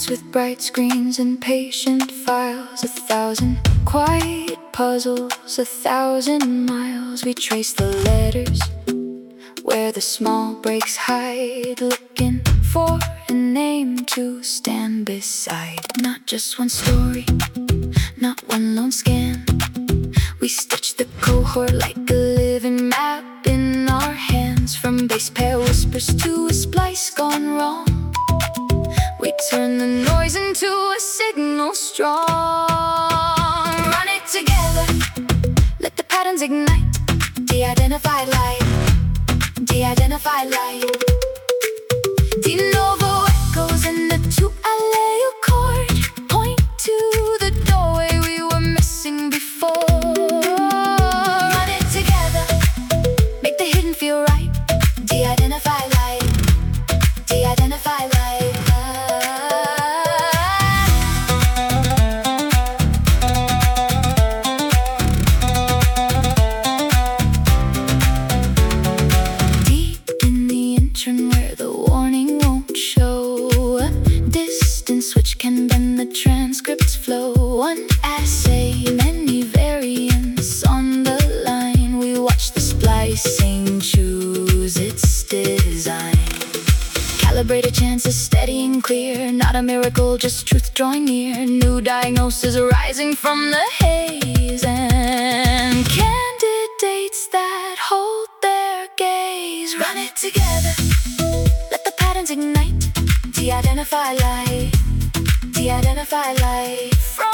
with bright screens and patient files, 1,000 quiet puzzles, 1,000 miles. We trace the letters where the small breaks hide, looking for a name to stand beside. Not just one story, not one lone scan. We stitch the cohort like a living map in our hands. From base pair whispers to a splice gone wrong, we turn the noise into a signal strong. Run it together, let the patterns ignite. De-identified light, de-identified light. De novo echoes in the two allele chord point to the doorway we were missing before. Run it together, make the hidden feel right. De-identified light, de-identified light. Where the warning won't show, a distance which can bend the transcript's flow. One assay, many variants on the line. We watch the splicing choose its design. Calibrated chances steady and clear, not a miracle, just truth drawing near. New diagnosis arising from the haze, and candidates that hold their gaze. Run it together, let the patterns ignite. De-identify light, de-identify light.